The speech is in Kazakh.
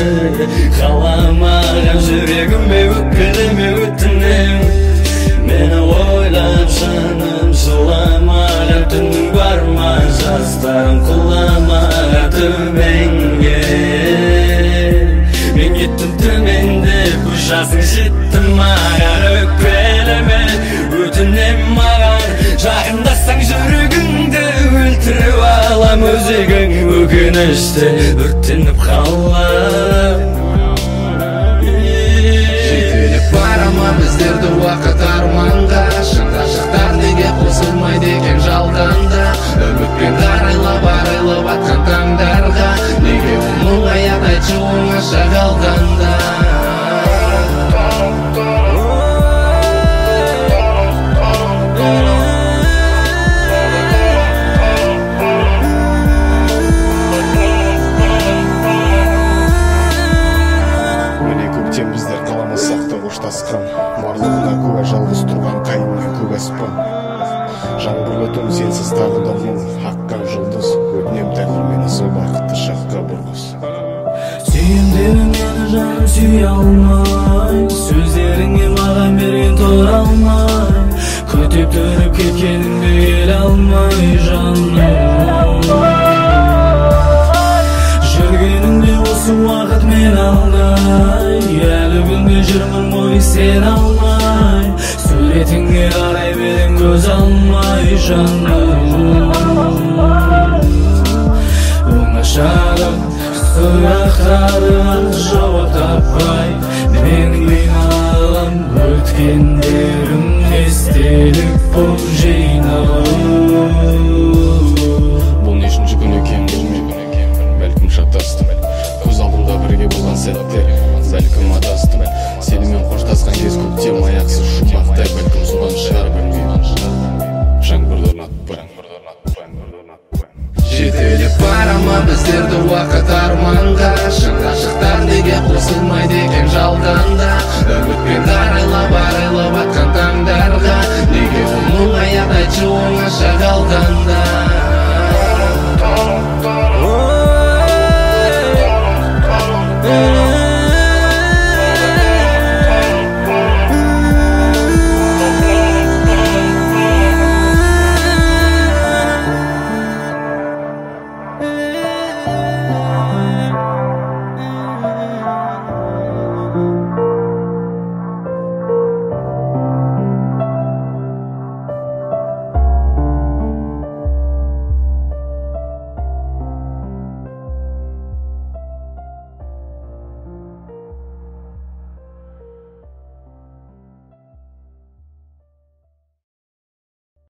Kalamağım yüreğime öpkeleme ötünüm. Meni oylap sanım sulamağım tünüm varmaz astarım kulamağa tümenge. Men gittim tümende kuşasın jittim mağar öpkeleme ötünüm mağar. Жақындасаң жүрегіңді өлтіріп алам өзегің өкінішті өртеніп қалам. Жетелеп барама біздерді уақыт арманға, шын ғашықтар неге қосылмайды екен жалғанда. Үмітпен қарайлап атқан таңдарға, неге оның аяқ айтшы оңаша қалғанда. Біздер қаламасақ та қоштасқан, барлығына куә жалғыз тұрған қайыннан көк аспан. Жаңбырлы түн сенсіз тағы да мұң, аққан жұлдыз, өтінем тәңір мені сол бақытты шаққа бұрғыз. Сүйемдерің мені жаным сүйе алмай, сөздеріңе маған берген тұра алмай, көтеп түріп кеткеніңді келе алмай жаным. Жүргеніңде осы уақыт мен алдай, әлі күнде жүрмін ғой сен алмай, суретіңе қарай берем көз алмай жаным. Оңашада сұрақтарыма жауап таппай, менің қиналым өткендерім естелік боп жиналып. Бұл нешінші күн екен білмеймін, бәлкім шатастым. Көз алдымда бірге болған сәттер, бәлкім адастым. Сенімен қоштасқан кез көктем аяқсыз жұмақтай, бәлкім содан шығар білмеймін. Жаңбырды ұнатпай. Жетелеп барама біздерді уақыт арманға, шын ғашықтар неге қосылмайды екен жалғанда. Үмітпен қарайлап атқан таңдарға, неге оның аяқ айтшы оңаша қалғанда.